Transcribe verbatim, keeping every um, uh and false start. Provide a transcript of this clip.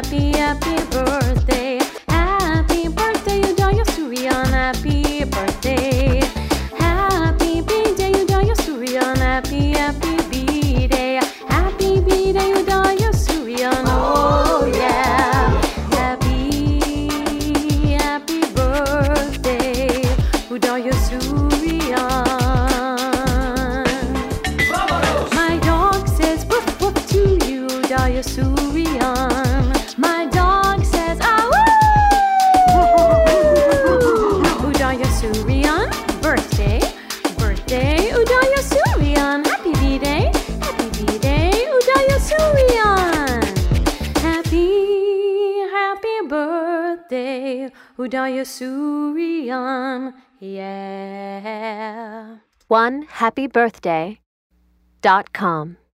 happy, happy birthday. Happy birthday, Udaya Suryan. Happy birthday. Happy B-day, Udaya Suryan. Happy, happy B-day. Happy B-day, Udaya Suryan. Oh yeah. Happy, happy birthday, Udaya Suryan. My dog says woof woof to you, Udaya Suryan. My dog says ah woo. Udaya Suryan, birthday, birthday, Udaya Suryan. Happy B-day, happy B-day, Udaya Suryan. Happy, happy birthday, Udaya Suryan. Yeah. one happy birthday dot com